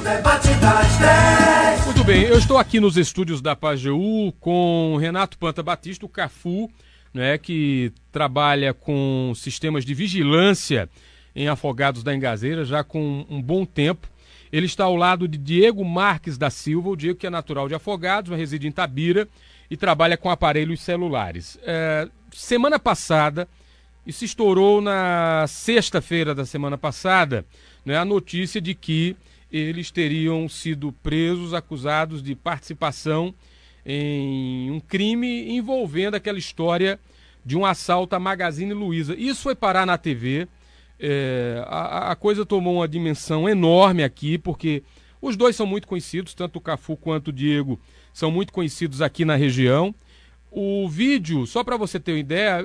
debate das 10. Muito bem, eu estou aqui nos estúdios da Pajeú com Renato Panta Batista, o Cafu, né, que trabalha com sistemas de vigilância em Afogados da Engazeira já com um bom tempo. Ele está ao lado de Diego Marques da Silva, o Diego que é natural de Afogados, mas reside em Tabira e trabalha com aparelhos celulares. Semana passada, isso estourou na sexta-feira da semana passada, né, a notícia de que eles teriam sido presos, acusados de participação em um crime envolvendo aquela história de um assalto à Magazine Luiza. Isso foi parar na TV, a coisa tomou uma dimensão enorme aqui, porque os dois são muito conhecidos, tanto o Cafu quanto o Diego são muito conhecidos aqui na região. O vídeo, só para você ter uma ideia,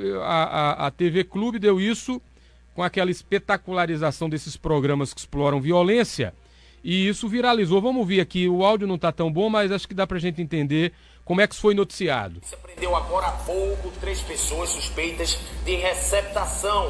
a TV Clube deu isso com aquela espetacularização desses programas que exploram violência, e isso viralizou. Vamos ouvir aqui, o áudio não está tão bom, mas acho que dá pra gente entender como é que isso foi noticiado. Você prendeu agora há pouco 3 pessoas suspeitas de receptação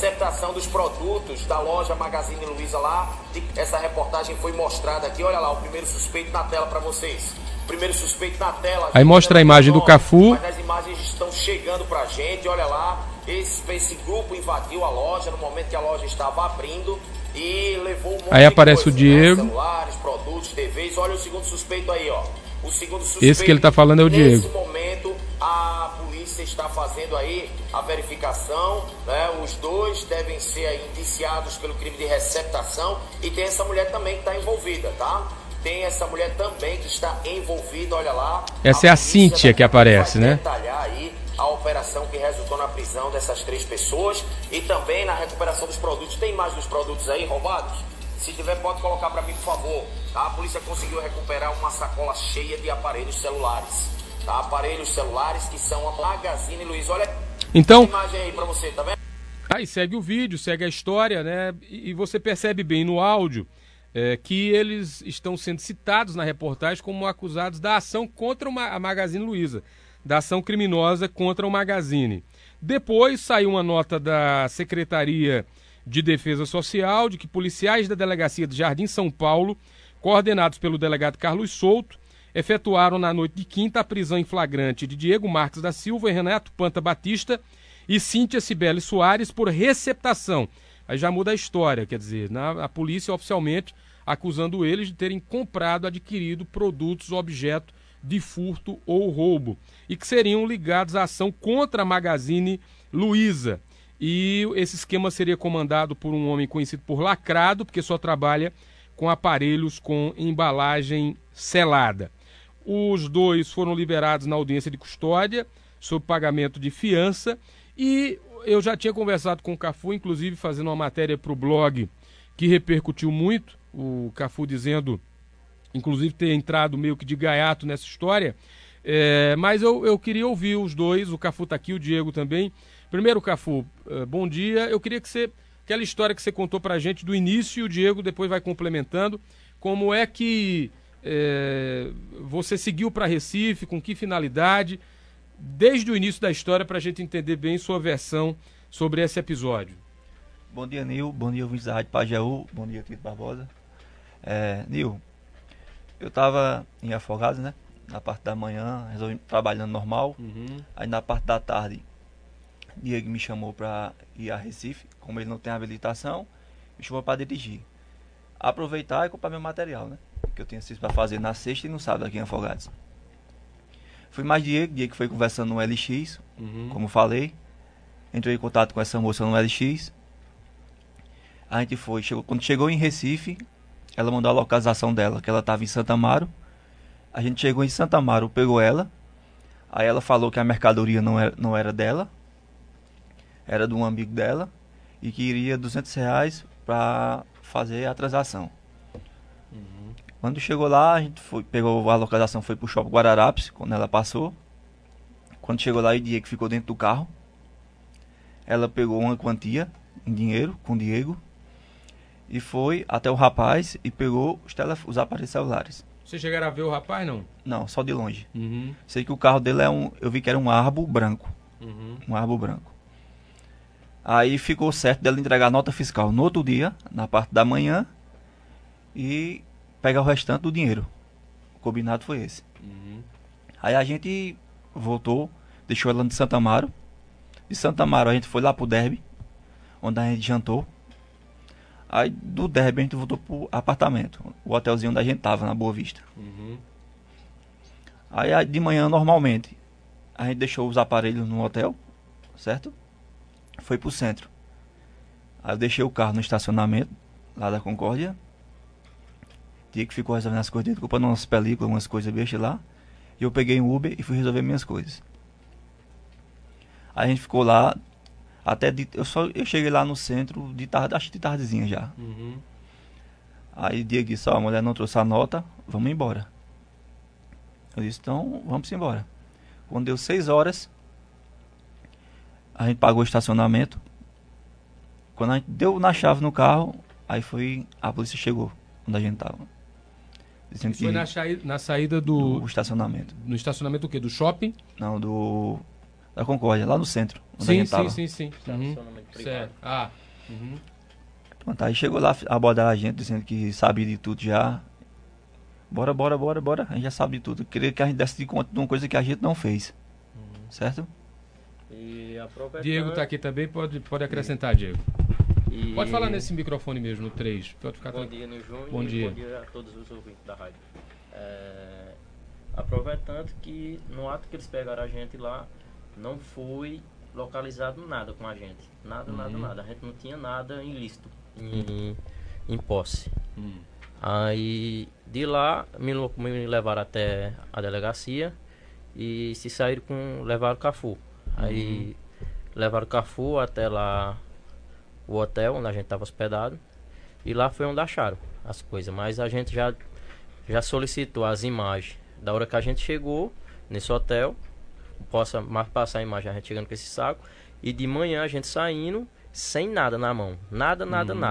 dos produtos da loja Magazine Luiza lá. Essa reportagem foi mostrada aqui, olha lá, o primeiro suspeito na tela para vocês. O primeiro suspeito na tela. Aí mostra a imagem do Cafu. Mas as imagens estão chegando pra gente, olha lá. Esse grupo invadiu a loja no momento que a loja estava abrindo. E levou um monte aí aparece de coisa, o Diego, né? Celulares, produtos, TVs. Olha o segundo suspeito aí, ó. O segundo suspeito. Esse que ele está falando é o Diego. Nesse momento, a polícia está fazendo aí a verificação, né? Os dois devem ser aí indiciados pelo crime de receptação. E tem essa mulher também que está envolvida, tá? Tem essa mulher também que está envolvida, olha lá. Essa é a Cíntia que aparece, né? Detalhar aí a operação que resultou na prisão dessas 3 pessoas e também na recuperação dos produtos. Tem mais dos produtos aí roubados? Se tiver, pode colocar para mim, por favor. Tá? A polícia conseguiu recuperar uma sacola cheia de aparelhos celulares. Tá? Aparelhos celulares que são a Magazine Luiza. Olha então, a imagem aí para você, tá vendo? Aí segue o vídeo, segue a história, né? E você percebe bem no áudio que eles estão sendo citados na reportagem como acusados da ação contra a Magazine Luiza, da ação criminosa contra o Magazine. Depois saiu uma nota da Secretaria de Defesa Social de que policiais da Delegacia de Jardim São Paulo, coordenados pelo delegado Carlos Souto, efetuaram na noite de quinta a prisão em flagrante de Diego Marques da Silva e Renato Panta Batista e Cíntia Cibele Soares por receptação. Aí já muda a história, quer dizer, a polícia oficialmente acusando eles de terem comprado, adquirido produtos, objeto de furto ou roubo, e que seriam ligados à ação contra a Magazine Luiza. E esse esquema seria comandado por um homem conhecido por Lacrado, porque só trabalha com aparelhos com embalagem selada. Os dois foram liberados na audiência de custódia, sob pagamento de fiança, e eu já tinha conversado com o Cafu, inclusive fazendo uma matéria para o blog que repercutiu muito, o Cafu dizendo, inclusive, ter entrado meio que de gaiato nessa história, mas eu queria ouvir os dois, o Cafu está aqui, o Diego também. Primeiro, Cafu, bom dia. Eu queria que aquela história que você contou pra gente do início, e o Diego depois vai complementando, como é que você seguiu para Recife, com que finalidade, desde o início da história, pra gente entender bem sua versão sobre esse episódio. Bom dia, Nil. Bom dia, ouvintes da Rádio Pajeú. Bom dia, Tito Barbosa. Nil, eu estava em Afogados, né? Na parte da manhã, resolvi trabalhando normal. Aí na parte da tarde, Diego me chamou para ir a Recife. Como ele não tem habilitação, me chamou para dirigir. Aproveitar e comprar meu material, né? Que eu tinha sido para fazer na sexta e no sábado aqui em Afogados. Fui mais Diego que foi conversando no LX, como falei. Entrei em contato com essa moça no LX. A gente quando chegou em Recife, ela mandou a localização dela, que ela estava em Santa Amaro. A gente chegou em Santa Amaro, pegou ela. Aí ela falou que a mercadoria não era dela, era de um amigo dela, e que iria R$200 para fazer a transação. Quando chegou lá, a gente pegou a localização, foi pro Shopping Guararapes, quando ela passou. Quando chegou lá, o Diego ficou dentro do carro. Ela pegou uma quantia em dinheiro com o Diego e foi até o rapaz e pegou os aparelhos celulares. Você chegaram a ver o rapaz, não? Não, só de longe. Sei que o carro dele eu vi que era um Arbo branco. Um Arbo branco. Aí ficou certo dela entregar a nota fiscal no outro dia, na parte da manhã, e pegar o restante do dinheiro. O combinado foi esse. Aí a gente voltou, deixou ela de Santa Amaro. De Santa Amaro a gente foi lá pro Derby, onde a gente jantou. Aí do Derby a gente voltou pro apartamento, o hotelzinho onde a gente tava, na Boa Vista. Aí de manhã, normalmente, a gente deixou os aparelhos no hotel, certo? Foi pro centro. Aí eu deixei o carro no estacionamento, lá da Concórdia. Dia que ficou resolvendo as coisas dele, comprando umas películas, umas coisas bestas lá. E eu peguei um Uber e fui resolver minhas coisas. Aí a gente ficou lá, eu cheguei lá no centro de tarde, acho que de tardezinha já. Aí Diego disse, a mulher não trouxe a nota, vamos embora. Eu disse, então vamos embora. Quando deu 6 horas, a gente pagou o estacionamento. Quando a gente deu na chave no carro, aí a polícia chegou, onde a gente tava. Dizendo Foi na saída do estacionamento. No estacionamento do quê? Do shopping? Não, da Concórdia, lá no centro, onde a gente tava. Sim. Estacionamento privado. Certo. Pronto, aí chegou lá, abordaram a gente, dizendo que sabia de tudo já. Bora. A gente já sabe de tudo. Queria que a gente desse de conta de uma coisa que a gente não fez. Certo? E aproveitando... Diego tá aqui também, pode acrescentar, Diego. Pode falar nesse microfone mesmo, no 3. Pode ficar Bom dia, no Júnior. Bom dia. Bom dia a todos os ouvintes da rádio. Aproveitando que no ato que eles pegaram a gente lá, não foi localizado nada com a gente. Nada. A gente não tinha nada ilícito em posse. Aí de lá me levaram até a delegacia e se saíram levaram o Cafu. Aí levaram o Cafu até lá o hotel onde a gente estava hospedado e lá foi onde acharam as coisas. Mas a gente já solicitou as imagens da hora que a gente chegou nesse hotel. Possa mais passar a imagem a gente chegando com esse saco e de manhã a gente saindo sem nada na mão. Nada.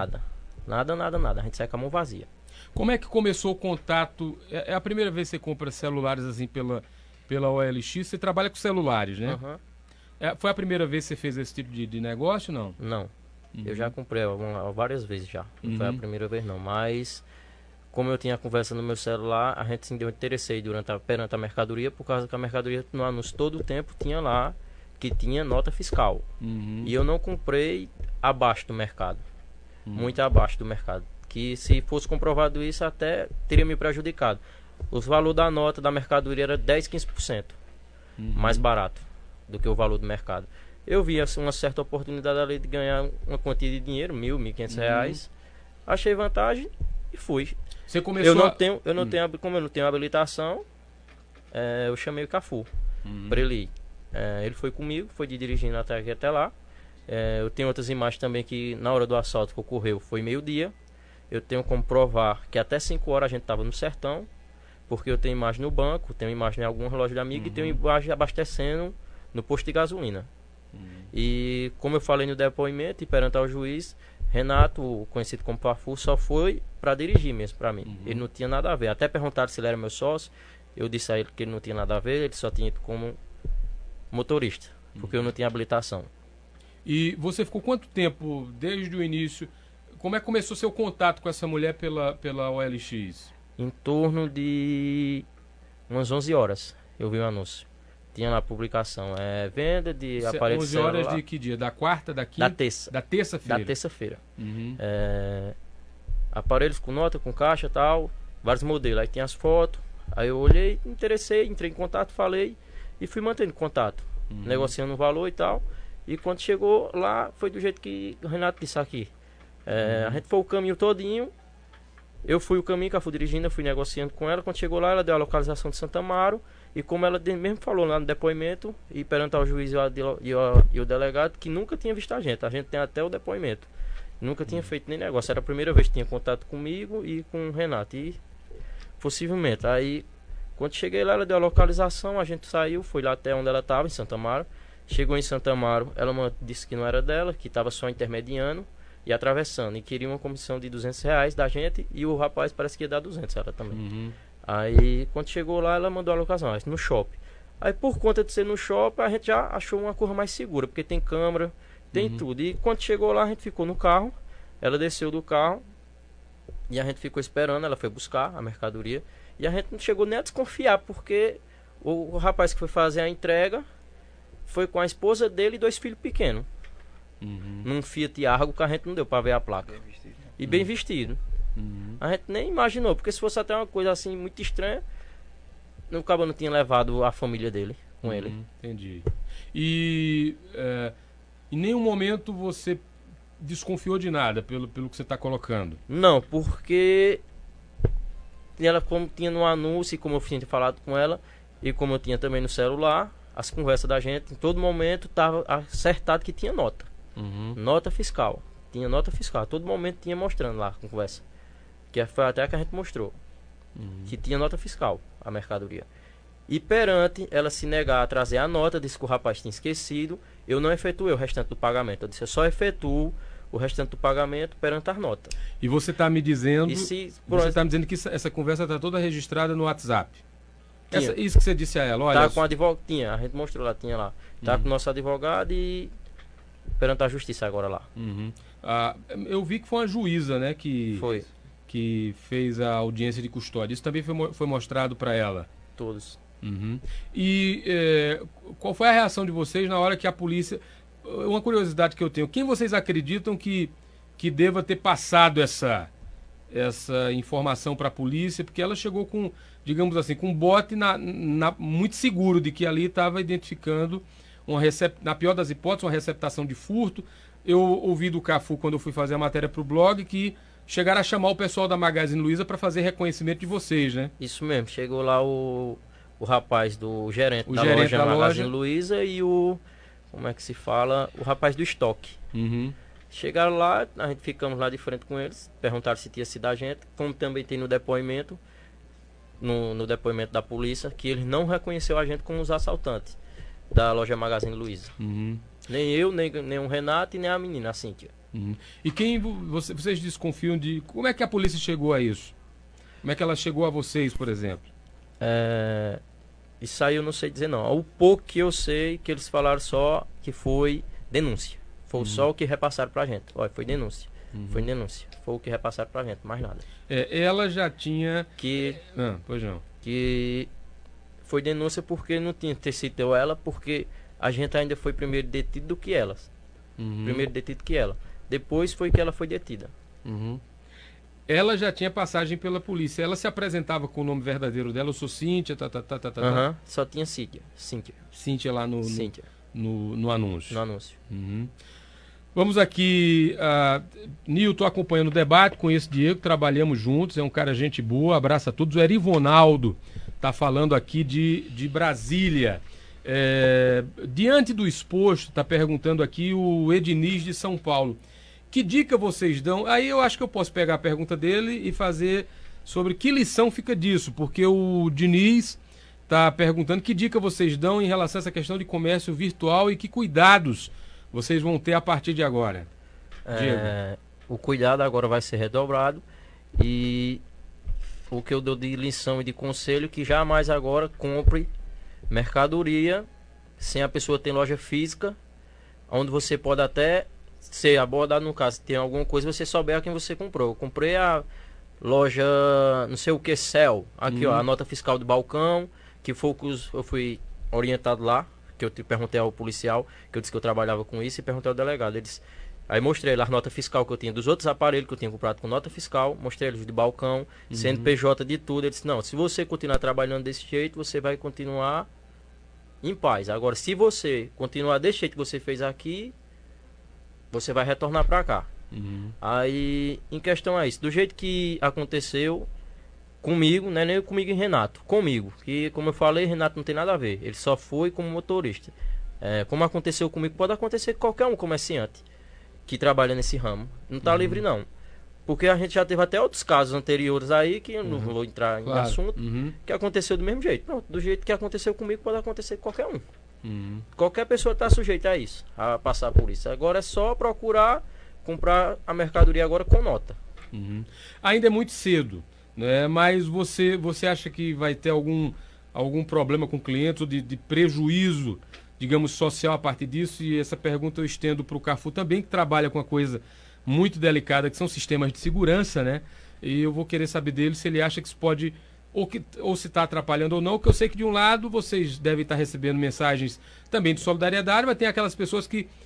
A gente sai com a mão vazia. Como é que começou o contato? É a primeira vez que você compra celulares assim pela OLX? Você trabalha com celulares, né? Foi a primeira vez que você fez esse tipo de negócio, não? Não. Eu já comprei várias vezes já. Não foi a primeira vez não. Mas como eu tinha conversa no meu celular, a gente se interessei perante a mercadoria, por causa que a mercadoria no anúncio todo o tempo tinha lá que tinha nota fiscal. E eu não comprei abaixo do mercado. Muito abaixo do mercado. Que se fosse comprovado isso, até teria me prejudicado. O valor da nota da mercadoria era 10, 15% mais barato do que o valor do mercado. Eu vi assim, uma certa oportunidade ali de ganhar uma quantia de dinheiro, R$1.000, R$1.500. Achei vantagem e fui. Você começou como eu não tenho habilitação, eu chamei o Cafu para ele ir. Ele foi comigo, foi dirigindo até lá. Eu tenho outras imagens também que na hora do assalto que ocorreu foi meio-dia. Eu tenho como provar que até 5 horas a gente estava no sertão, porque eu tenho imagem no banco, tenho imagem em algum relógio de amigo e tenho imagem abastecendo no posto de gasolina. E como eu falei no depoimento e perante ao juiz, Renato, conhecido como Pafu, só foi para dirigir mesmo para mim. Ele não tinha nada a ver. Até perguntaram se ele era meu sócio. Eu disse a ele que ele não tinha nada a ver, ele só tinha ido como motorista, porque eu não tinha habilitação. E você ficou quanto tempo desde o início? Como é que começou seu contato com essa mulher pela OLX? Em torno de umas 11 horas eu vi o anúncio. Tinha lá a publicação. Venda de aparelhos 11 horas de que dia? Da quarta, da quinta? Da terça. Da terça-feira? Da terça-feira. Aparelhos com nota, com caixa e tal. Vários modelos. Aí tinha as fotos. Aí eu olhei, me interessei, entrei em contato, falei e fui mantendo contato. Negociando o valor e tal. E quando chegou lá, foi do jeito que o Renato disse aqui. A gente foi o caminho todinho. Eu fui o caminho que eu fui dirigindo, eu fui negociando com ela. Quando chegou lá, ela deu a localização de Santa Amaro. E como ela mesmo falou lá no depoimento, e perante ao juiz e o delegado, que nunca tinha visto a gente tem até o depoimento. Nunca tinha feito nem negócio. Era a primeira vez que tinha contato comigo e com o Renato. E possivelmente. Aí, quando cheguei lá, ela deu a localização, a gente saiu, foi lá até onde ela estava, em Santa Amaro. Chegou em Santa Amaro, ela disse que não era dela, que estava só intermediando e atravessando. E queria uma comissão de R$200 da gente e o rapaz parece que ia dar 200 ela também. Aí, quando chegou lá, ela mandou a locação, no shopping. Aí, por conta de ser no shopping, a gente já achou uma coisa mais segura, porque tem câmera, tem tudo. E quando chegou lá, a gente ficou no carro, ela desceu do carro, E a gente ficou esperando, ela foi buscar a mercadoria. E a gente não chegou nem a desconfiar, porque o rapaz que foi fazer a entrega foi com a esposa dele e 2 filhos pequenos. Num Fiat Argo que a gente não deu pra ver a placa. Bem vestido, né? E bem vestido. A gente nem imaginou, porque se fosse até uma coisa assim muito estranha, o cabo não tinha levado a família dele com ele. Entendi. E em nenhum momento você desconfiou de nada pelo que você está colocando? Não, porque ela, como tinha no anúncio, e como eu tinha falado com ela, e como eu tinha também no celular, as conversas da gente, em todo momento estava acertado que tinha nota. Nota fiscal. Tinha nota fiscal. A todo momento tinha mostrando lá com conversa. Que foi até que a gente mostrou. Que tinha nota fiscal, a mercadoria. E perante ela se negar a trazer a nota, disse que o rapaz tinha esquecido, eu não efetuei o restante do pagamento. Eu disse, eu só efetuo o restante do pagamento perante as notas. E você está me dizendo, que essa conversa está toda registrada no WhatsApp? Isso que você disse a ela, olha... Tá com advogado, tinha, a gente mostrou lá, tinha lá. Tá com o nosso advogado e perante a justiça agora lá. Eu vi que foi uma juíza, né, que fez a audiência de custódia. Isso também foi mostrado para ela? Todos. E qual foi a reação de vocês na hora que a polícia... Uma curiosidade que eu tenho, quem vocês acreditam que deva ter passado essa informação para a polícia? Porque ela chegou com, digamos assim, com um bote muito seguro de que ali estava identificando, na pior das hipóteses, uma receptação de furto. Eu ouvi do Cafu, quando eu fui fazer a matéria para o blog, que chegaram a chamar o pessoal da Magazine Luiza para fazer reconhecimento de vocês, né? Isso mesmo, chegou lá o rapaz do gerente da loja Magazine Luiza e como é que se fala? O rapaz do estoque. Chegaram lá, a gente ficamos lá de frente com eles, perguntaram se tinha sido a gente, como também tem no depoimento, no depoimento da polícia, que eles não reconheceu a gente como os assaltantes da loja Magazine Luiza. Nem eu, nem o Renato e nem a menina, a Cíntia. E quem vocês desconfiam de... Como é que a polícia chegou a isso? Como é que ela chegou a vocês, por exemplo? Isso aí eu não sei dizer não. O pouco que eu sei, que eles falaram só que foi denúncia. Foi só o que repassaram pra gente. Olha, foi denúncia. Foi denúncia. Foi o que repassaram pra gente, mais nada. Ela já tinha... pois não. Que foi denúncia porque não tinha ter sido ela, porque a gente ainda foi primeiro detido do que elas. Primeiro detido que ela. Depois foi que ela foi detida. Ela já tinha passagem pela polícia. Ela se apresentava com o nome verdadeiro dela. Eu sou Cíntia, Só tinha Cíntia. Cíntia lá no anúncio. No anúncio. Vamos aqui, Nil, estou acompanhando o debate, conheço o Diego, trabalhamos juntos, é um cara gente boa, abraço a todos. O Erivonaldo está falando aqui de Brasília. Diante do exposto, está perguntando aqui o Edniz de São Paulo. Que dica vocês dão? Aí eu acho que eu posso pegar a pergunta dele e fazer sobre que lição fica disso, porque o Diniz está perguntando que dica vocês dão em relação a essa questão de comércio virtual e que cuidados vocês vão ter a partir de agora. Diego. O cuidado agora vai ser redobrado e o que eu dou de lição e de conselho que jamais agora compre mercadoria sem a pessoa ter loja física, onde você pode até ser abordado, no caso, tem alguma coisa, você souber a quem você comprou. Eu comprei a loja, não sei o que, Cell. Aqui, ó, a nota fiscal do balcão, que foi o que eu fui orientado lá, que eu te perguntei ao policial, que eu disse que eu trabalhava com isso, e perguntei ao delegado. Aí mostrei lá a nota fiscal que eu tinha dos outros aparelhos que eu tinha comprado com nota fiscal, mostrei eles de balcão, CNPJ de tudo. Ele disse, não, se você continuar trabalhando desse jeito, você vai continuar em paz. Agora, se você continuar desse jeito que você fez aqui, você vai retornar pra cá. Aí, em questão é isso. Do jeito que aconteceu comigo, não é nem comigo e Renato. Comigo. Que, como eu falei, Renato não tem nada a ver. Ele só foi como motorista. Como aconteceu comigo, pode acontecer com qualquer um comerciante que trabalha nesse ramo. Não tá livre, não. Porque a gente já teve até outros casos anteriores aí, que eu não vou entrar em assunto, que aconteceu do mesmo jeito. Pronto, do jeito que aconteceu comigo, pode acontecer com qualquer um. Qualquer pessoa está sujeita a isso, a passar por isso. Agora é só procurar comprar a mercadoria agora com nota. Ainda é muito cedo, né? Mas você acha que vai ter algum problema com o cliente, ou de prejuízo, digamos, social a partir disso? E essa pergunta eu estendo para o Cafu também, que trabalha com uma coisa muito delicada, que são sistemas de segurança, né? e eu vou querer saber dele se ele acha que isso pode, ou se está atrapalhando ou não, porque eu sei que de um lado vocês devem estar recebendo mensagens também de solidariedade, mas tem aquelas pessoas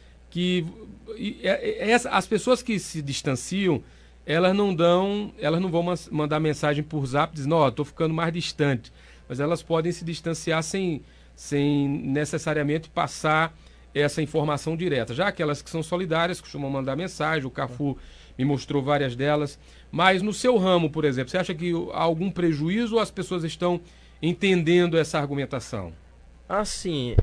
as pessoas que se distanciam, elas não vão mandar mensagem por zap dizendo, ó, estou ficando mais distante, mas elas podem se distanciar sem necessariamente passar essa informação direta. Já aquelas que são solidárias costumam mandar mensagem, o Cafu me mostrou várias delas, mas no seu ramo, por exemplo, você acha que há algum prejuízo ou as pessoas estão entendendo essa argumentação? Assim,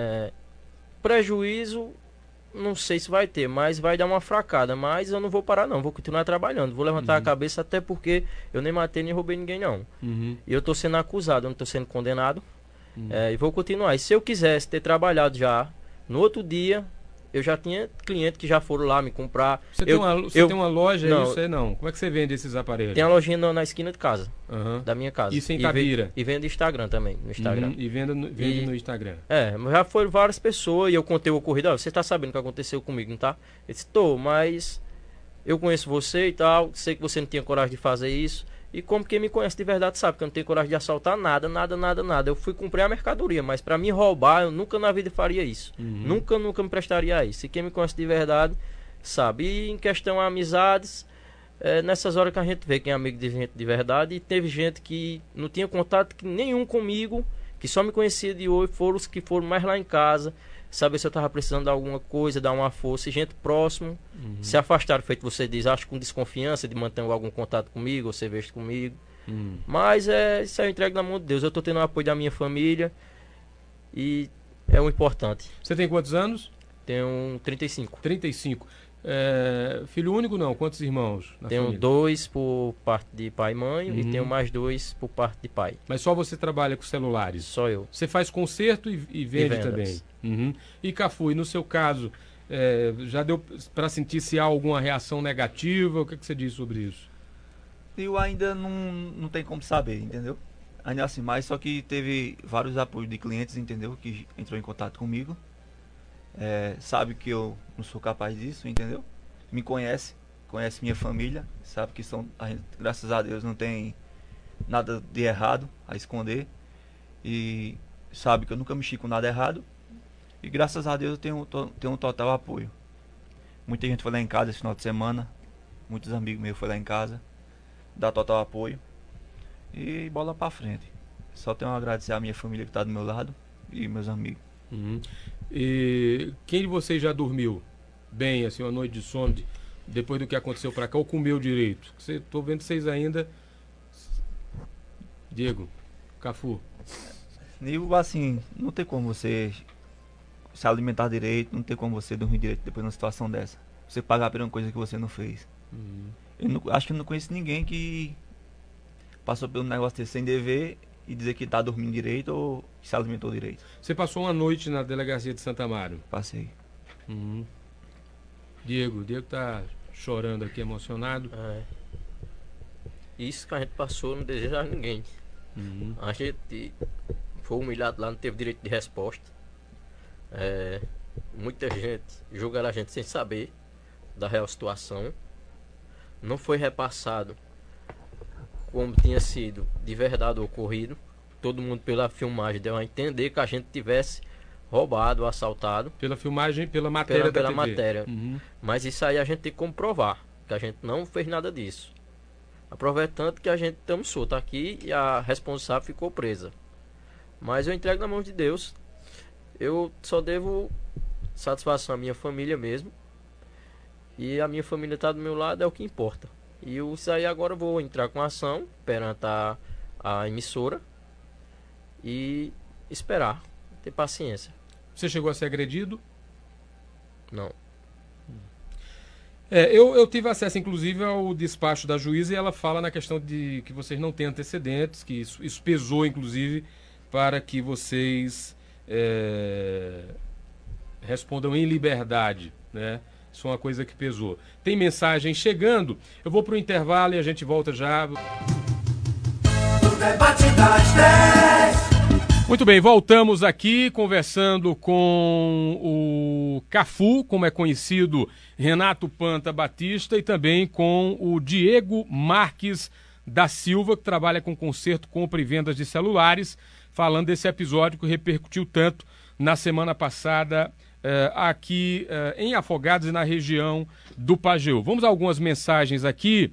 prejuízo, não sei se vai ter, mas vai dar uma fracada, mas eu não vou parar não, vou continuar trabalhando, vou levantar a cabeça, até porque eu nem matei nem roubei ninguém não. E eu estou sendo acusado, eu não estou sendo condenado, e vou continuar. E se eu quisesse ter trabalhado já, no outro dia, eu já tinha cliente que já foram lá me comprar. Você tem uma loja aí? Você não. Como é que você vende esses aparelhos? Tem a lojinha na esquina de casa, da minha casa. Isso em Itabira? E vendo Instagram também, no Instagram. E vende no Instagram. Já foram várias pessoas e eu contei o ocorrido. Você tá sabendo o que aconteceu comigo, não tá? Eu disse, mas eu conheço você e tal, sei que você não tinha coragem de fazer isso. E como quem me conhece de verdade sabe que eu não tenho coragem de assaltar nada. Eu fui comprar a mercadoria, mas para me roubar, eu nunca na vida faria isso. Nunca me prestaria a isso. E quem me conhece de verdade sabe. E em questão a amizades, nessas horas que a gente vê quem é amigo de gente de verdade. E teve gente que não tinha contato nenhum comigo, que só me conhecia de hoje, foram os que foram mais lá em casa, saber se eu estava precisando de alguma coisa, dar uma força, e gente próximo, se afastaram, feito você diz, acho com desconfiança de manter algum contato comigo, ou ser visto comigo. Mas isso eu entrego na mão de Deus. Eu estou tendo o apoio da minha família e é o importante. Você tem quantos anos? Tenho 35. 35. Filho único não? Quantos irmãos na Tenho família? 2 por parte de pai e mãe e tenho mais 2 por parte de pai. Mas só você trabalha com celulares? Só eu. Você faz conserto e vende também? E Cafu, e no seu caso, já deu para sentir se há alguma reação negativa? O que você diz sobre isso? Eu ainda não tem como saber, entendeu? Ainda assim, mais só que teve vários apoios de clientes, entendeu? Que entrou em contato comigo. Sabe que eu não sou capaz disso, entendeu? Me conhece minha família, sabe que a gente, graças a Deus, não tem nada de errado a esconder. E sabe que eu nunca mexi com nada errado. E graças a Deus eu tenho um total apoio. Muita gente foi lá em casa esse final de semana. Muitos amigos meus foram lá em casa. Dá total apoio. E bola pra frente. Só tenho a agradecer a minha família que tá do meu lado e meus amigos. E quem de vocês já dormiu bem, assim, uma noite de sono depois do que aconteceu pra cá, ou comeu direito? Tô vendo vocês ainda. Diego, Cafu. Nil, assim, não tem como você se alimentar direito, não tem como você dormir direito depois de uma situação dessa. Você pagar por uma coisa que você não fez. Acho que eu não conheço ninguém que passou por um negócio desse sem dever e dizer que tá dormindo direito ou que se alimentou direito. Você passou uma noite na delegacia de Santo Amaro? Passei. Diego tá chorando aqui, emocionado. Isso que a gente passou não deseja a ninguém. A gente foi humilhado lá, não teve direito de resposta. Muita gente julgaram a gente sem saber da real situação. Não foi repassado como tinha sido de verdade ocorrido. Todo mundo pela filmagem deu a entender que a gente tivesse roubado, assaltado. Pela filmagem, pela matéria pela matéria. Mas isso aí a gente tem que comprovar, que a gente não fez nada disso. A prova é tanto que a gente estamos solto aqui e a responsável ficou presa. Mas eu entrego na mão de Deus. Eu só devo satisfação à minha família mesmo. E a minha família está do meu lado, é o que importa. E isso aí agora eu vou entrar com ação perante a emissora e esperar, ter paciência. Você chegou a ser agredido? Não. Eu tive acesso, inclusive, ao despacho da juíza e ela fala na questão de que vocês não têm antecedentes, que isso pesou, inclusive, para que vocês respondam em liberdade, né? Isso é uma coisa que pesou. Tem mensagem chegando. Eu vou para o intervalo e a gente volta já. O debate das 10. Muito bem, voltamos aqui conversando com o o Cafu, como é conhecido, Renato Panta Batista, e também com o Diego Marques da Silva, que trabalha com conserto, compra e vendas de celulares, falando desse episódio que repercutiu tanto na semana passada aqui em Afogados e na região do Pajeú. Vamos a algumas mensagens aqui.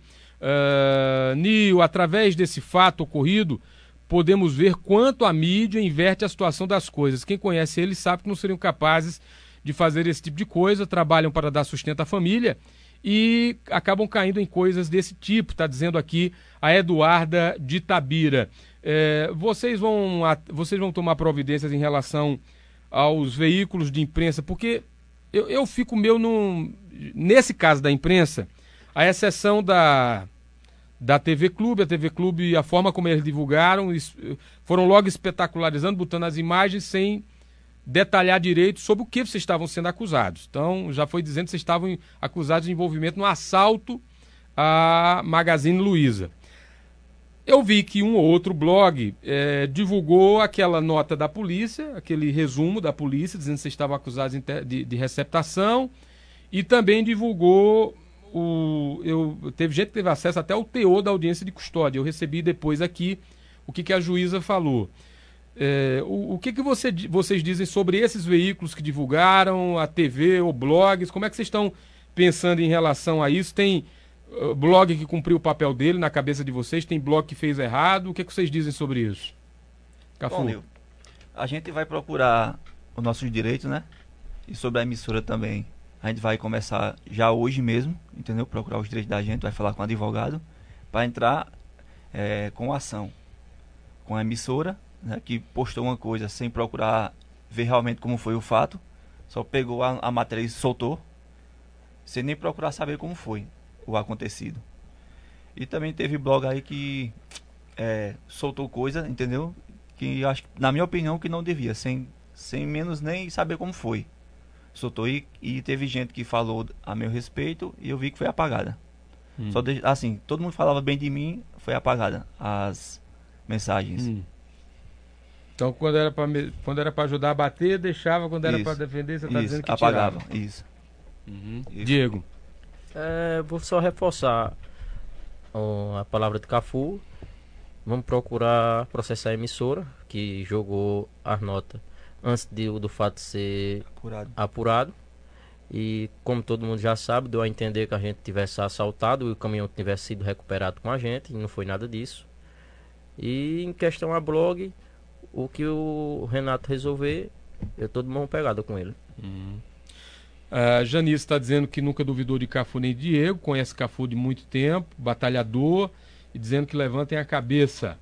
Nil, através desse fato ocorrido, podemos ver quanto a mídia inverte a situação das coisas. Quem conhece eles sabe que não seriam capazes de fazer esse tipo de coisa, trabalham para dar sustento à família e acabam caindo em coisas desse tipo, está dizendo aqui a Eduarda de Itabira. Vocês vão tomar providências em relação aos veículos de imprensa, porque eu fico nesse caso da imprensa, a exceção da TV Clube, a TV Clube, a forma como eles divulgaram, foram logo espetacularizando, botando as imagens sem detalhar direito sobre o que vocês estavam sendo acusados. Então, já foi dizendo que vocês estavam acusados de envolvimento no assalto à Magazine Luiza. Eu vi que um ou outro blog divulgou aquela nota da polícia, aquele resumo da polícia, dizendo que vocês estavam acusados de receptação, e também divulgou teve gente que teve acesso até ao teor da audiência de custódia. Eu recebi depois aqui o que a juíza falou. O que vocês dizem sobre esses veículos que divulgaram, a TV ou blogs? Como é que vocês estão pensando em relação a isso? Tem blog que cumpriu o papel dele na cabeça de vocês? Tem blog que fez errado? O que vocês dizem sobre isso? Cafu. Bom, Nil, a gente vai procurar os nossos direitos, né? E sobre a emissora também. A gente vai começar já hoje mesmo, entendeu? Procurar os direitos da gente, vai falar com o advogado para entrar com ação com a emissora, né, que postou uma coisa sem procurar ver realmente como foi o fato, só pegou a matéria e soltou, sem nem procurar saber como foi o acontecido. E também teve blog aí que soltou coisa, entendeu? Que acho, na minha opinião, que não devia, sem menos nem saber como foi. Soltou e teve gente que falou a meu respeito e eu vi que foi apagada. Só assim, todo mundo falava bem de mim, foi apagada as mensagens. Então quando era para ajudar a bater, deixava, quando era para defender, você está dizendo que apagava. tirava. Isso. Diego. Vou só reforçar a palavra de Cafu. Vamos procurar processar a emissora que jogou as notas antes do fato ser apurado. E como todo mundo já sabe, deu a entender que a gente tivesse assaltado e o caminhão tivesse sido recuperado com a gente, e não foi nada disso. E em questão a blog, o que o Renato resolver, eu tô de mão pegada com ele. A Janice está dizendo que nunca duvidou de Cafu nem Diego, conhece Cafu de muito tempo, batalhador, e dizendo que levantem a cabeça.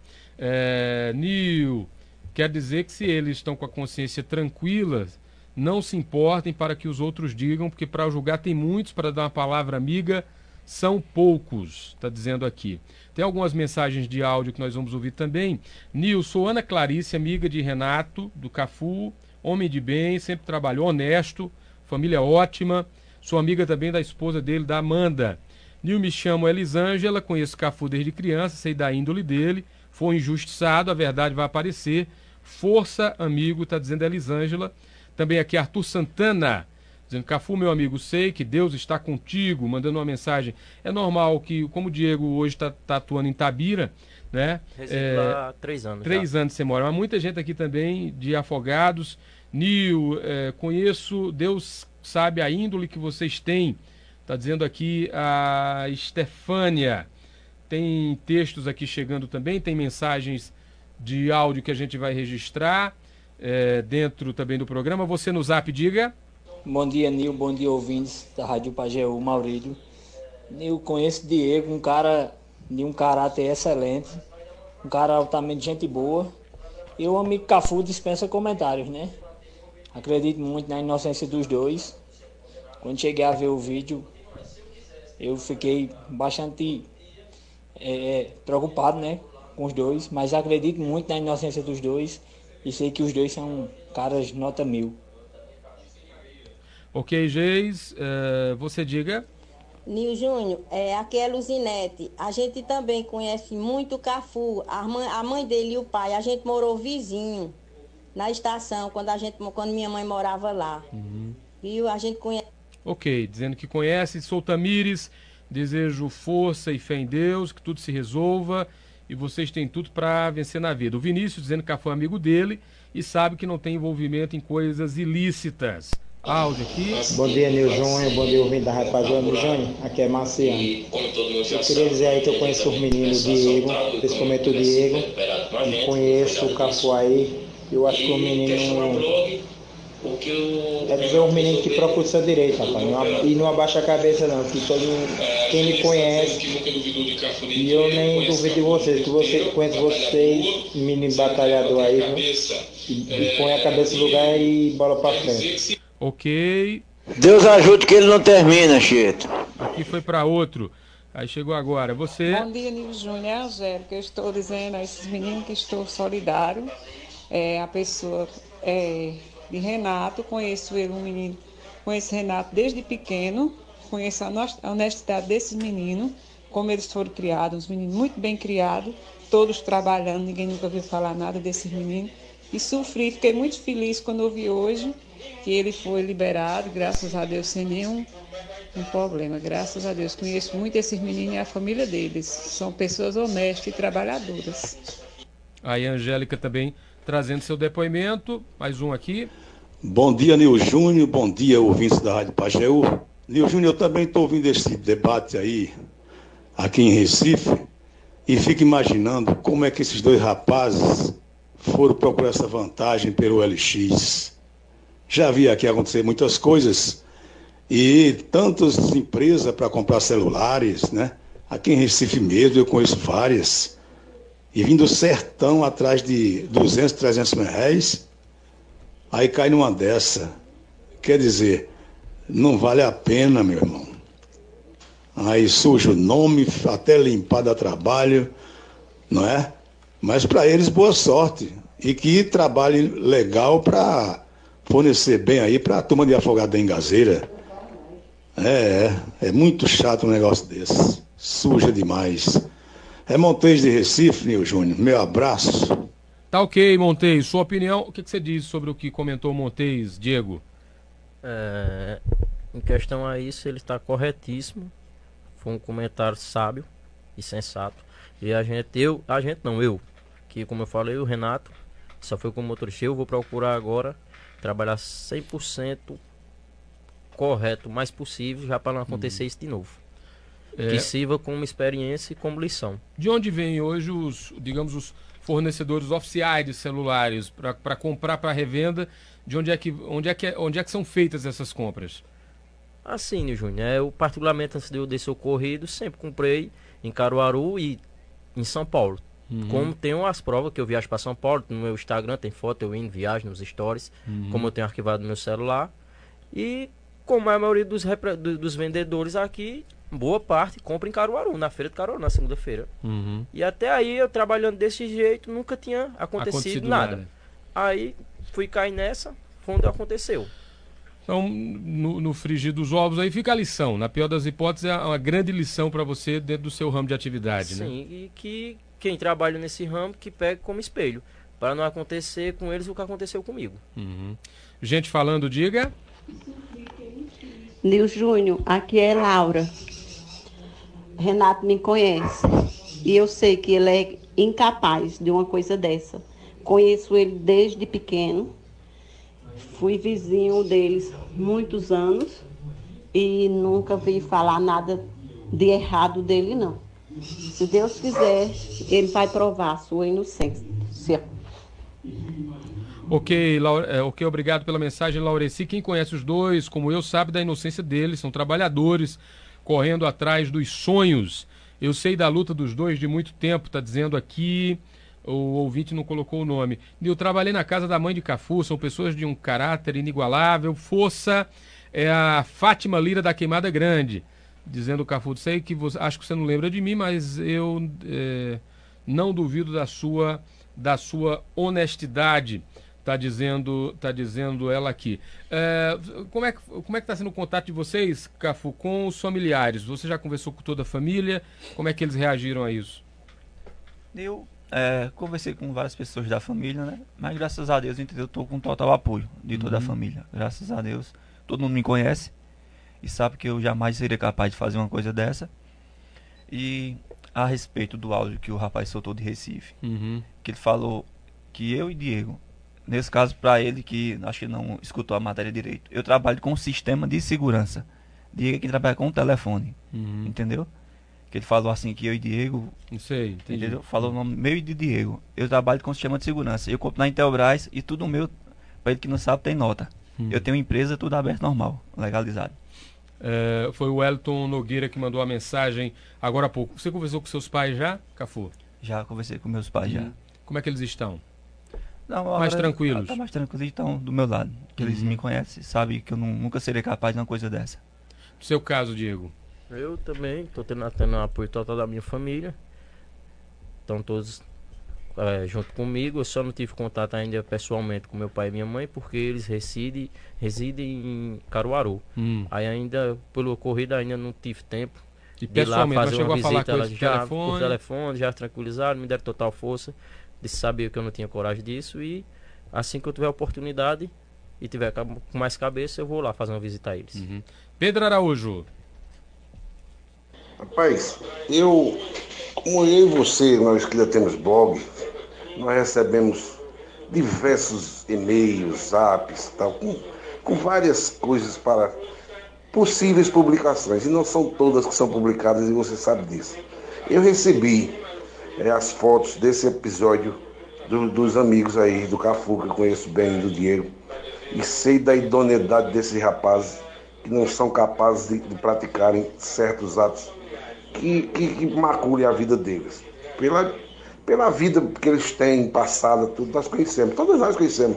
Nil, quer dizer que se eles estão com a consciência tranquila, não se importem para que os outros digam, porque para julgar tem muitos, para dar uma palavra amiga são poucos, está dizendo aqui. Tem algumas mensagens de áudio que nós vamos ouvir também. Nil, sou Ana Clarice, amiga de Renato, do Cafu, homem de bem, sempre trabalhou, honesto, família ótima. Sou amiga também da esposa dele, da Amanda. Nil, me chamo Elisângela, conheço Cafu desde criança, sei da índole dele, foi injustiçado, a verdade vai aparecer. Força, amigo, está dizendo Elisângela. Também aqui Arthur Santana, dizendo, Cafu, meu amigo, sei que Deus está contigo, mandando uma mensagem. É normal que, como o Diego hoje está atuando em Itabira, né? Resido lá há 3 anos. 3 anos você mora, mas muita gente aqui também de Afogados. Nil, conheço, Deus sabe a índole que vocês têm. Está dizendo aqui a Estefânia. Tem textos aqui chegando também, tem mensagens de áudio que a gente vai registrar dentro também do programa. Você no Zap, diga. Bom dia, Nil, bom dia, ouvintes da Rádio Pajeú, Maurílio. Nil, conheço Diego, um cara de um caráter excelente, um cara altamente gente boa. E o amigo Cafu dispensa comentários, né? Acredito muito na inocência dos dois. Quando cheguei a ver o vídeo, eu fiquei bastante preocupado, né, com os dois, mas acredito muito na inocência dos dois e sei que os dois são caras nota 1000. Ok, Geis, você diga. Nil Júnior, aqui é Luzinete. A gente também conhece muito o Cafu, a mãe dele e o pai. A gente morou vizinho na estação, quando minha mãe morava lá. viu? A gente conhece. Ok, dizendo que conhece. Sou Tamires, desejo força e fé em Deus, que tudo se resolva e vocês têm tudo para vencer na vida. O Vinícius dizendo que foi amigo dele e sabe que não tem envolvimento em coisas ilícitas. Áudio aqui. Bom dia, Nil Júnior. Bom dia, ouvindo da Rapaziada. Nil Júnior, aqui é Marciano. Eu queria dizer aí que eu conheço os meninos, Diego, principalmente o Diego, e conheço o Cafu aí. Eu acho que o menino é dizer um menino que procura o seu direito, rapaz. E não abaixa a cabeça não, que quem me conhece, e eu nem duvido de vocês, que conheço vocês, menino batalhador aí, viu? E põe a cabeça no lugar e bola pra frente. Ok. Deus ajude que ele não termina, Chito. Aqui foi para outro. Aí chegou agora. Você. Bom dia, Nil Júnior. É a Angélica. Eu estou dizendo a esses meninos que estou solidário. A pessoa de Renato. Conheço ele, um menino. Conheço Renato desde pequeno. Conheço a honestidade desses meninos. Como eles foram criados. Uns meninos muito bem criados. Todos trabalhando. Ninguém nunca viu falar nada desses meninos. E sofri. Fiquei muito feliz quando ouvi hoje que ele foi liberado, graças a Deus, sem nenhum problema. Graças a Deus. Conheço muito esses meninos e a família deles. São pessoas honestas e trabalhadoras. Aí a Angélica também trazendo seu depoimento. Mais um aqui. Bom dia, Nil Júnior. Bom dia, ouvintes da Rádio Pajeú. Nil Júnior, eu também estou ouvindo esse debate aí, aqui em Recife, e fico imaginando como é que esses dois rapazes foram procurar essa vantagem pelo LX. Já vi aqui acontecer muitas coisas e tantas empresas para comprar celulares, né? Aqui em Recife mesmo eu conheço várias. E vindo do sertão atrás de 200, 300 mil reais, aí cai numa dessa. Quer dizer, não vale a pena, meu irmão. Aí suja o nome, até limpar dá trabalho, não é? Mas para eles, boa sorte. E que trabalhe legal para fornecer bem aí para a turma de Afogado da Engazeira. É muito chato um negócio desse. Suja demais. É Montes de Recife, Nil Júnior. Meu abraço. Tá ok, Montes. Sua opinião, o que você diz sobre o que comentou o Montes, Diego? Em questão a isso, ele está corretíssimo. Foi um comentário sábio e sensato. E eu, que como eu falei, o Renato só foi como motorista. Eu vou procurar agora trabalhar 100% correto, o mais possível, já para não acontecer isso de novo. Que sirva como experiência e como lição. De onde vêm hoje os fornecedores oficiais de celulares para comprar para revenda? De onde é que são feitas essas compras? Assim, Nil Júnior, eu particularmente antes de eu desse ocorrido, sempre comprei em Caruaru e em São Paulo. Como tenho as provas que eu viajo para São Paulo, no meu Instagram tem foto, eu indo, viagem nos stories, como eu tenho arquivado no meu celular. E como a maioria dos vendedores aqui, boa parte compra em Caruaru, na feira de Caruaru, na segunda-feira. E até aí, eu trabalhando desse jeito, nunca tinha acontecido nada. Aí fui cair nessa, foi onde aconteceu. Então, no frigir dos ovos aí fica a lição. Na pior das hipóteses, é uma grande lição para você dentro do seu ramo de atividade, né? Sim, e que quem trabalha nesse ramo que pegue como espelho, para não acontecer com eles o que aconteceu comigo. Gente falando, diga. Nil Júnior, aqui é Laura. Renato me conhece e eu sei que ele é incapaz de uma coisa dessa. Conheço ele desde pequeno, fui vizinho deles muitos anos e nunca vi falar nada de errado dele, não. Se Deus quiser, ele vai provar a sua inocência. Ok, obrigado pela mensagem, Laureci. Quem conhece os dois, como eu, sabe da inocência deles, são trabalhadores, correndo atrás dos sonhos. Eu sei da luta dos dois de muito tempo, tá dizendo aqui, o ouvinte não colocou o nome. Eu trabalhei na casa da mãe de Cafu, são pessoas de um caráter inigualável, força, é a Fátima Lira da Queimada Grande. Dizendo o Cafu, sei que acho que você não lembra de mim, mas eu não duvido da sua honestidade, tá dizendo ela aqui. Como é que está sendo o contato de vocês, Cafu, com os familiares? Você já conversou com toda a família? Como é que eles reagiram a isso? Eu conversei com várias pessoas da família, né? Mas graças a Deus, entendeu? Eu estou com total apoio de toda a família. Graças a Deus. todo mundo me conhece e sabe que eu jamais seria capaz de fazer uma coisa dessa. E a respeito do áudio que o rapaz soltou de Recife, que ele falou que eu e Diego, nesse caso para ele que acho que não escutou a matéria direito, eu trabalho com um sistema de segurança. Diego é quem trabalha com o telefone, entendeu? Que ele falou assim que eu e Diego, não sei, entendi. Entendeu? Falou o nome meu e de Diego. Eu trabalho com o sistema de segurança. Eu compro na Intelbras e tudo meu, para ele que não sabe, tem nota. Eu tenho empresa, tudo aberto normal, legalizado. Foi o Wellington Nogueira que mandou a mensagem agora há pouco. Você conversou com seus pais já, Cafu? Já conversei com meus pais, já. Como é que eles estão? Não, mais tranquilos? Tá mais tranquilos, estão do meu lado. Eles me conhecem, sabem que eu nunca serei capaz de uma coisa dessa. No seu caso, Diego? Eu também estou tendo apoio total da minha família. Estão todos junto comigo. Eu só não tive contato ainda pessoalmente com meu pai e minha mãe, porque eles residem em Caruaru. Aí ainda, pelo ocorrido, ainda não tive tempo. E pessoalmente, lá fazer chegou uma a falar visita, com eles por telefone, já tranquilizaram, me deram total força. Disse sabia que eu não tinha coragem disso. E assim que eu tiver a oportunidade e tiver com mais cabeça, eu vou lá fazer uma visita a eles. Pedro Araújo. Rapaz, como eu e você, nós que já temos blog, nós recebemos diversos e-mails, zaps, tal, com várias coisas para possíveis publicações, e não são todas que são publicadas, e você sabe disso. Eu recebi as fotos desse episódio dos amigos aí, do Cafu, que eu conheço bem, do Diego, e sei da idoneidade desses rapazes que não são capazes de praticarem certos atos que maculem a vida deles. Pela vida que eles têm passada, tudo, nós conhecemos, todos nós conhecemos.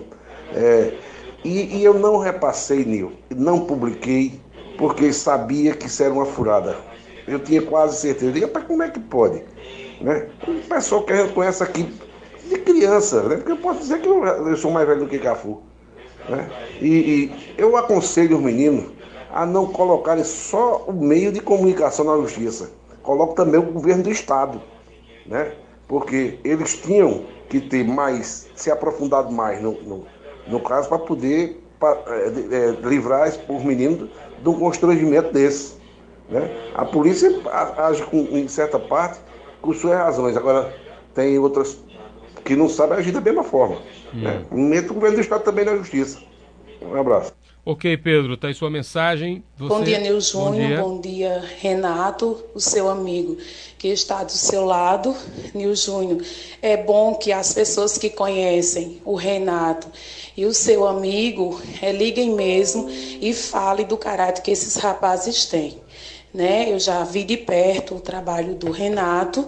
E eu não repassei, Nil, não publiquei, porque sabia que isso era uma furada. Eu tinha quase certeza. Eu digo, mas como é que pode? Né? O pessoal que a gente conhece aqui de criança, né? Porque eu posso dizer que eu sou mais velho do que Cafu. Né? E eu aconselho os meninos a não colocarem só o meio de comunicação na justiça. Coloco também o governo do Estado, né? Porque eles tinham que ter se aprofundado mais no caso para poder livrar os meninos de um constrangimento desse. Né? A polícia age em certa parte com suas razões, agora tem outras que não sabem agir da mesma forma. Né? Mete o governo do Estado também na justiça. Um abraço. Ok, Pedro, está aí sua mensagem. Você... Bom dia, Nil Júnior. Bom dia, Renato, o seu amigo que está do seu lado. Nil Júnior, é bom que as pessoas que conhecem o Renato e o seu amigo liguem mesmo e falem do caráter que esses rapazes têm. Né? Eu já vi de perto o trabalho do Renato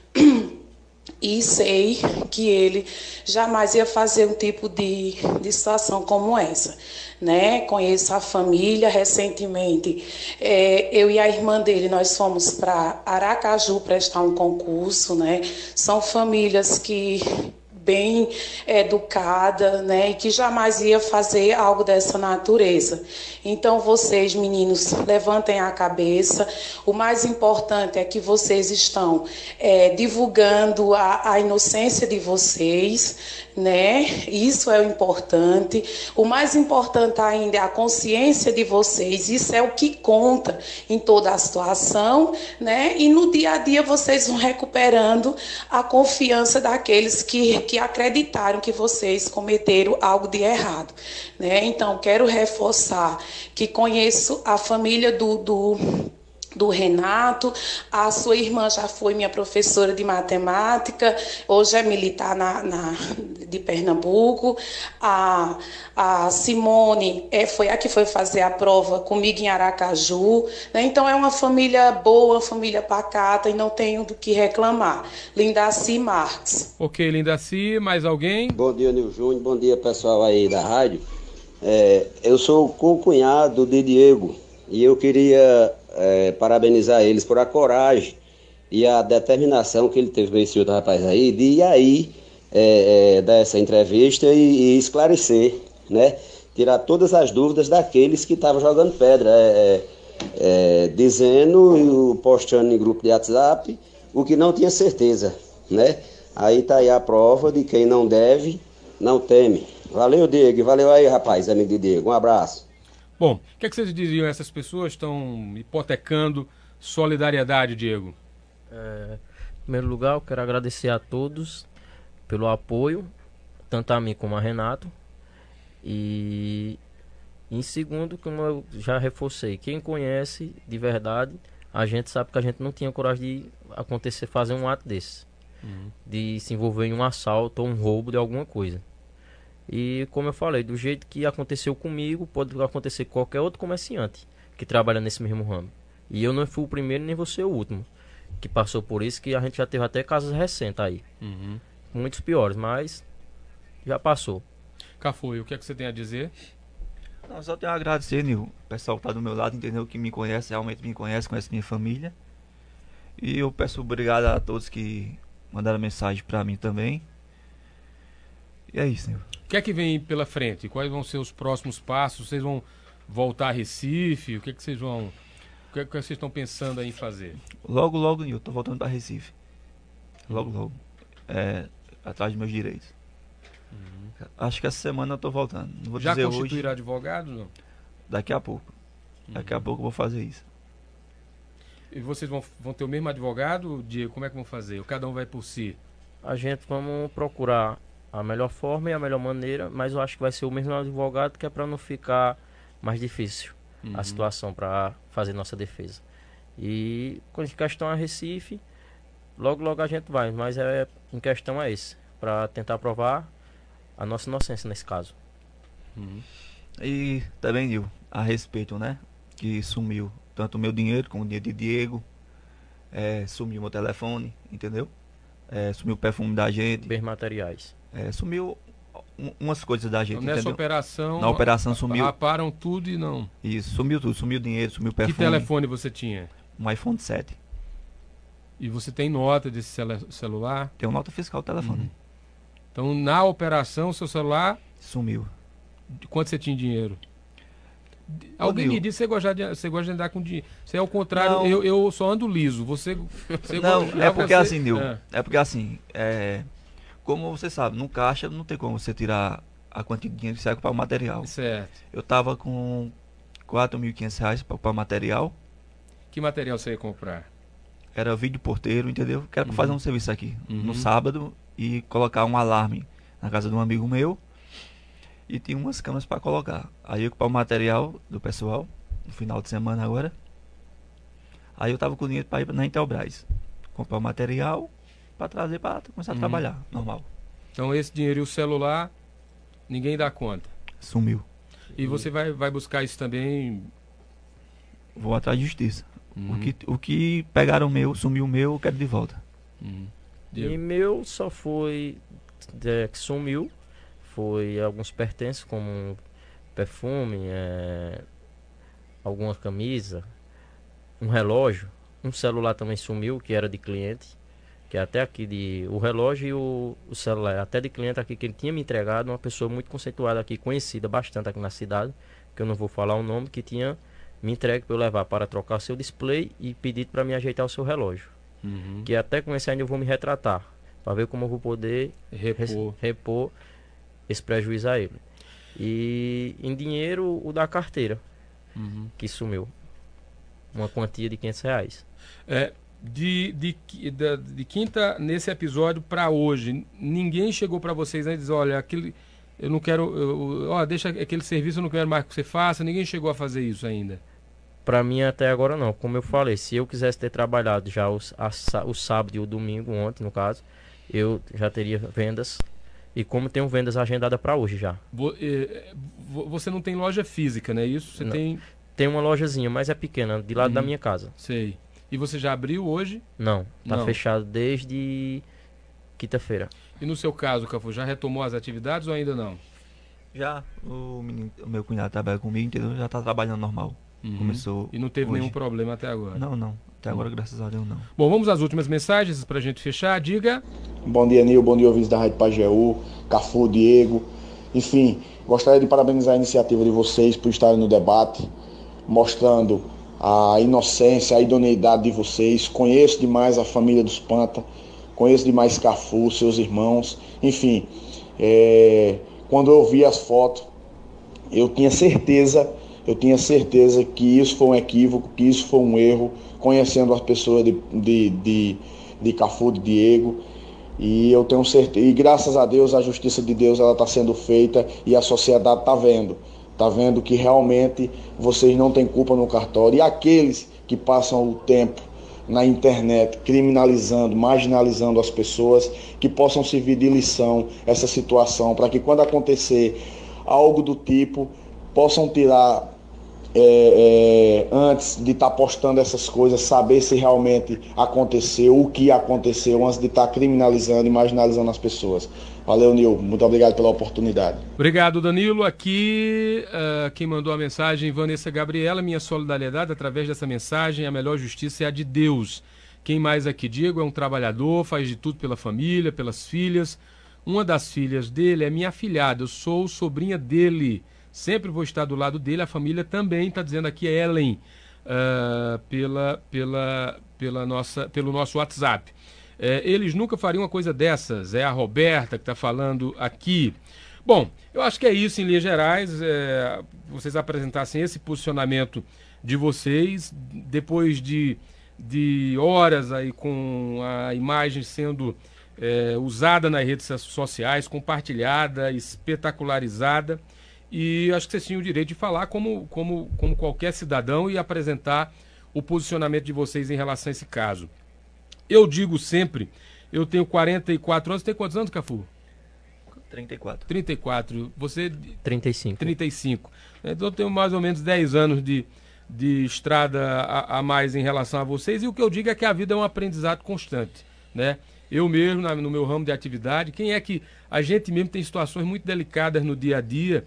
e sei que ele jamais ia fazer um tipo de situação como essa. Né? Conheço a família recentemente. Eu e a irmã dele, nós fomos para Aracaju prestar um concurso. Né? São famílias que bem educada, né, e que jamais ia fazer algo dessa natureza. Então, vocês, meninos, levantem a cabeça. O mais importante é que vocês estão divulgando a inocência de vocês, né? Isso é o importante. O mais importante ainda é a consciência de vocês. Isso é o que conta em toda a situação, né? E no dia a dia vocês vão recuperando a confiança daqueles que acreditaram que vocês cometeram algo de errado, né? Então, quero reforçar que conheço a família do Renato, a sua irmã já foi minha professora de matemática, hoje é militar de Pernambuco, a Simone foi a que foi fazer a prova comigo em Aracaju, né? Então é uma família boa, uma família pacata e não tenho do que reclamar. Lindaci Marques. Ok, Lindaci, mais alguém? Bom dia, Nil Júnior, bom dia pessoal aí da rádio. Eu sou o co-cunhado de Diego e eu queria parabenizar eles por a coragem e a determinação que ele teve com esse outro rapaz aí, de ir aí dar essa entrevista e esclarecer, né? Tirar todas as dúvidas daqueles que estavam jogando pedra, dizendo, postando em grupo de WhatsApp o que não tinha certeza, né? Aí tá aí a prova de quem não deve, não teme. Valeu, Diego, valeu aí, rapaz, amigo de Diego, um abraço. Bom, o que vocês diriam? Essas pessoas estão hipotecando solidariedade, Diego? Em primeiro lugar, eu quero agradecer a todos pelo apoio, tanto a mim como a Renato. E em segundo, como eu já reforcei, quem conhece de verdade, a gente sabe que a gente não tinha coragem de fazer um ato desse. De se envolver em um assalto ou um roubo de alguma coisa. E como eu falei, do jeito que aconteceu comigo, pode acontecer com qualquer outro comerciante que trabalha nesse mesmo ramo. E eu não fui o primeiro, nem vou ser o último que passou por isso, que a gente já teve até casos recentes aí. Muitos piores, mas já passou. Cafu, o que é que você tem a dizer? Não, só tenho a agradecer, Nil. O pessoal que tá do meu lado, entendeu? Que me conhece, realmente me conhece minha família. E eu peço obrigado a todos que mandaram mensagem pra mim também. E é isso, Nil. O que é que vem pela frente? Quais vão ser os próximos passos? Vocês vão voltar a Recife? O que é que vocês vão... O que é que vocês estão pensando aí em fazer? Logo, logo, Nil, tô voltando pra Recife. Logo, logo. Atrás dos meus direitos. Acho que essa semana eu tô voltando. Não vou Já dizer constituirá hoje. advogado, não? Daqui a pouco. Daqui a pouco eu vou fazer isso. E vocês vão ter o mesmo advogado, Diego? Como é que vão fazer? Ou cada um vai por si? A gente vamos procurar a melhor forma e a melhor maneira, mas eu acho que vai ser o mesmo advogado, que é para não ficar mais difícil a situação para fazer nossa defesa. E com questão a Recife, logo a gente vai, mas em questão é esse, para tentar provar a nossa inocência nesse caso. E também, Nil, a respeito, né, que sumiu tanto o meu dinheiro como o dinheiro de Diego, sumiu meu telefone, entendeu? Sumiu o perfume da gente. Bens materiais. Sumiu umas coisas da gente, nessa entendeu? operação... Na operação sumiu... Raparam tudo e não... Isso, sumiu tudo, sumiu o dinheiro, sumiu o perfume. Que telefone você tinha? Um iPhone 7. E você tem nota desse celular? Tem uma nota fiscal do telefone. Então, na operação, seu celular... Sumiu. Quanto você tinha em dinheiro? Alguém me disse que você gosta de andar com dinheiro. Você é o contrário, eu só ando liso. Você não, é porque assim, Nil. É porque assim, como você sabe, no caixa não tem como você tirar a quantia de dinheiro que você vai comprar o material. Certo. Eu tava com R$4.500 para comprar material. Que material você ia comprar? Era vídeo porteiro, entendeu? Que era para fazer um serviço aqui no sábado e colocar um alarme na casa de um amigo meu. E tinha umas câmeras para colocar. Aí eu comprar o material do pessoal no final de semana agora. Aí eu tava com dinheiro para ir na Intelbras comprar o material para trazer para começar a trabalhar normal. Então esse dinheiro e o celular ninguém dá conta. Sumiu. E você vai buscar isso também? Vou atrás de justiça. O que pegaram meu, sumiu o meu, eu quero de volta. E meu só foi que sumiu. Foi alguns pertences, como perfume, alguma camisa, um relógio, um celular também sumiu, que era de cliente, que até aqui o relógio e o celular, até de cliente aqui que ele tinha me entregado, uma pessoa muito conceituada aqui, conhecida bastante aqui na cidade, que eu não vou falar o nome, que tinha me entregue para eu levar para trocar o seu display e pedido para me ajeitar o seu relógio. Que até com esse ainda eu vou me retratar, para ver como eu vou poder repor esse prejuízo a ele. E em dinheiro, o da carteira, que sumiu. Uma quantia de R$500. De quinta, nesse episódio para hoje, ninguém chegou para vocês e diz, olha, eu não quero, deixa aquele serviço, eu não quero mais que você faça. Ninguém chegou a fazer isso ainda. Para mim até agora não. Como eu falei, se eu quisesse ter trabalhado já o sábado e o domingo, ontem no caso, eu já teria vendas. E como tenho vendas agendadas para hoje já. Você não tem loja física, né? Isso? Você não. Tem uma lojazinha, mas é pequena, de lado da minha casa. Sei. E você já abriu hoje? Não, tá fechado desde quinta-feira. E no seu caso, Cafu, já retomou as atividades ou ainda não? Já, o meu cunhado trabalha comigo, entendeu? Já tá trabalhando normal. Começou. E não teve hoje. nenhum problema até agora? Não. Até agora, graças a Deus, não. Bom, vamos às últimas mensagens pra gente fechar. Diga. Bom dia, Nil. Bom dia, ouvintes da Rádio Pajeú, Cafu, Diego. Enfim, gostaria de parabenizar a iniciativa de vocês por estarem no debate, mostrando a inocência, a idoneidade de vocês. Conheço demais a família dos Panta, conheço demais Cafu, seus irmãos. Enfim, quando eu vi as fotos, eu tinha certeza eu tinha certeza que isso foi um equívoco, que isso foi um erro, conhecendo as pessoas de Cafu, de Diego, e eu tenho certeza, e graças a Deus, a justiça de Deus está sendo feita e a sociedade está vendo que realmente vocês não têm culpa no cartório, e aqueles que passam o tempo na internet criminalizando, marginalizando as pessoas, que possam servir de lição essa situação, para que quando acontecer algo do tipo, possam tirar antes de estar postando essas coisas, saber se realmente aconteceu, o que aconteceu, antes de estar criminalizando e marginalizando as pessoas. Valeu, Nil. Muito obrigado pela oportunidade. Obrigado, Danilo. Aqui, quem mandou a mensagem, Vanessa Gabriela, minha solidariedade através dessa mensagem, a melhor justiça é a de Deus. Quem mais aqui? Diego é um trabalhador, faz de tudo pela família, pelas filhas. Uma das filhas dele é minha afilhada, eu sou sobrinha dele. Sempre vou estar do lado dele, a família também, está dizendo aqui Ellen, pelo nosso WhatsApp. Eles nunca fariam uma coisa dessas, é a Roberta que está falando aqui. Bom, eu acho que é isso em linhas gerais, vocês apresentassem esse posicionamento de vocês, depois de horas aí com a imagem sendo usada nas redes sociais, compartilhada, espetacularizada. E acho que vocês tinham o direito de falar como qualquer cidadão e apresentar o posicionamento de vocês em relação a esse caso. Eu digo sempre, eu tenho 44 anos, tem quantos anos, Cafu? 34. 34. Você? 35. 35. Então eu tenho mais ou menos 10 anos de estrada a mais em relação a vocês. E o que eu digo é que a vida é um aprendizado constante, né? Eu mesmo, no meu ramo de atividade, quem é que a gente mesmo tem situações muito delicadas no dia a dia,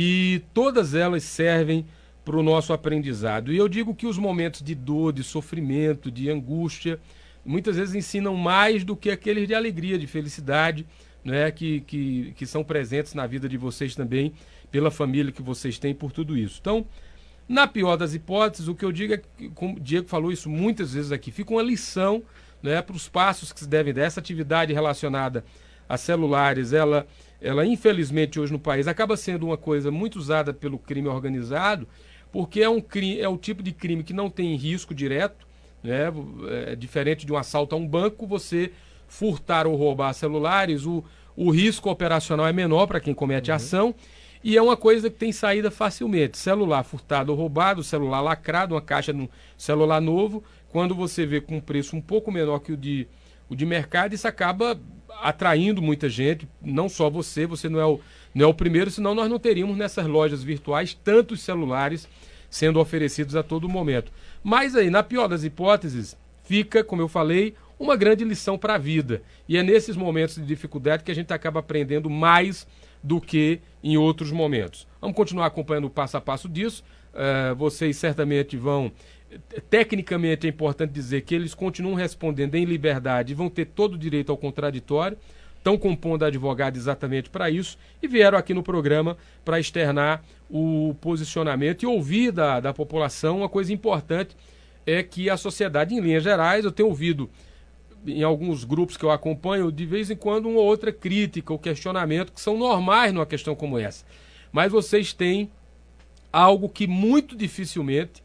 e todas elas servem para o nosso aprendizado. E eu digo que os momentos de dor, de sofrimento, de angústia, muitas vezes ensinam mais do que aqueles de alegria, de felicidade, né, que são presentes na vida de vocês também, pela família que vocês têm, por tudo isso. Então, na pior das hipóteses, o que eu digo é que, como o Diego falou isso muitas vezes aqui, fica uma lição, né, para os passos que se devem dar. Essa atividade relacionada a celulares, ela infelizmente hoje no país acaba sendo uma coisa muito usada pelo crime organizado, porque é um tipo de crime que não tem risco direto, né? Diferente de um assalto a um banco, você furtar ou roubar celulares, o risco operacional é menor para quem comete a ação, e é uma coisa que tem saída facilmente. Celular furtado ou roubado, celular lacrado, uma caixa de um celular novo, quando você vê com um preço um pouco menor que o de mercado, isso acaba atraindo muita gente, não só você não é o primeiro, senão nós não teríamos nessas lojas virtuais tantos celulares sendo oferecidos a todo momento. Mas aí, na pior das hipóteses, fica, como eu falei, uma grande lição para a vida. E é nesses momentos de dificuldade que a gente acaba aprendendo mais do que em outros momentos. Vamos continuar acompanhando o passo a passo disso. Vocês certamente vão... Tecnicamente é importante dizer que eles continuam respondendo em liberdade e vão ter todo o direito ao contraditório. Estão compondo advogado exatamente para isso e vieram aqui no programa para externar o posicionamento e ouvir da população. Uma coisa importante é que a sociedade, em linhas gerais, eu tenho ouvido em alguns grupos que eu acompanho, de vez em quando uma outra crítica ou questionamento que são normais numa questão como essa. Mas vocês têm algo que muito dificilmente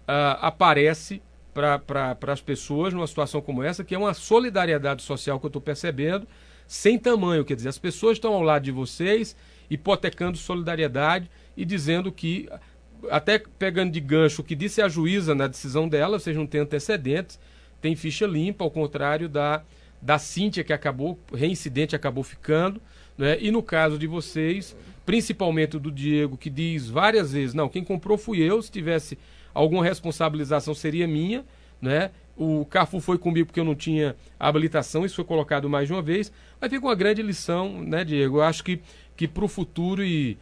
aparece para as pessoas numa situação como essa, que é uma solidariedade social que eu estou percebendo sem tamanho. Quer dizer, as pessoas estão ao lado de vocês, hipotecando solidariedade e dizendo que, até pegando de gancho o que disse a juíza na decisão dela, vocês não têm antecedentes, tem ficha limpa, ao contrário da Cíntia, que reincidente acabou ficando, né? E no caso de vocês, principalmente do Diego, que diz várias vezes, não, quem comprou fui eu, se tivesse alguma responsabilização seria minha, né? O Cafu foi comigo porque eu não tinha habilitação, isso foi colocado mais de uma vez, mas fica uma grande lição, né, Diego? Eu acho que para o futuro,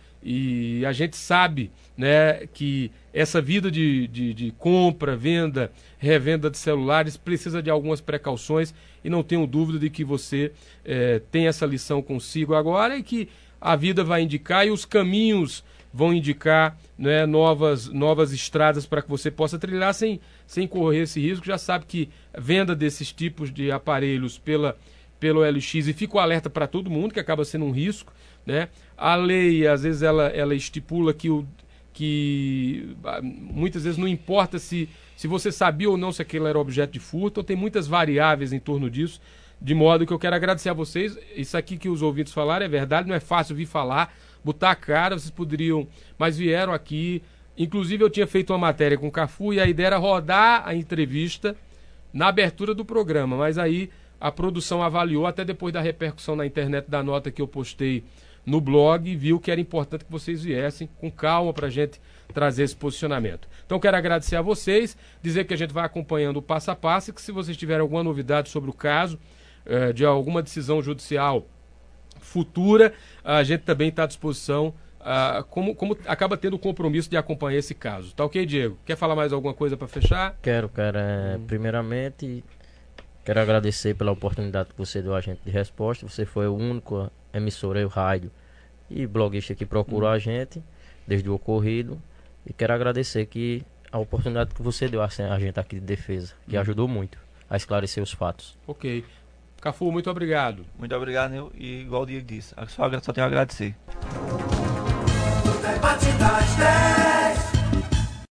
e a gente sabe, né, que essa vida de compra, venda, revenda de celulares precisa de algumas precauções, e não tenho dúvida de que você tem essa lição consigo agora, e que a vida vai indicar e os caminhos vão indicar, né, novas estradas para que você possa trilhar sem correr esse risco. Já sabe que a venda desses tipos de aparelhos pelo LX, e fica o alerta para todo mundo, que acaba sendo um risco, né? A lei, às vezes, ela estipula que que muitas vezes não importa se você sabia ou não se aquilo era objeto de furto, então tem muitas variáveis em torno disso, de modo que eu quero agradecer a vocês. Isso aqui que os ouvintes falaram é verdade, não é fácil vir falar, botar a cara, vocês poderiam, mas vieram aqui. Inclusive eu tinha feito uma matéria com o Cafu e a ideia era rodar a entrevista na abertura do programa, mas aí a produção avaliou, até depois da repercussão na internet da nota que eu postei no blog, e viu que era importante que vocês viessem com calma para a gente trazer esse posicionamento. Então quero agradecer a vocês, dizer que a gente vai acompanhando o passo a passo e que se vocês tiverem alguma novidade sobre o caso, de alguma decisão judicial futura, a gente também está à disposição, como acaba tendo o compromisso de acompanhar esse caso. Tá ok, Diego? Quer falar mais alguma coisa para fechar? Quero. Primeiramente, quero agradecer pela oportunidade que você deu a gente de resposta. Você foi o único emissora, o rádio e bloguista que procurou a gente desde o ocorrido. E quero agradecer a oportunidade que você deu a gente aqui de defesa, que ajudou muito a esclarecer os fatos. Ok. Cafu, muito obrigado. Muito obrigado, Nil. E igual o Diego disse, só tenho a agradecer.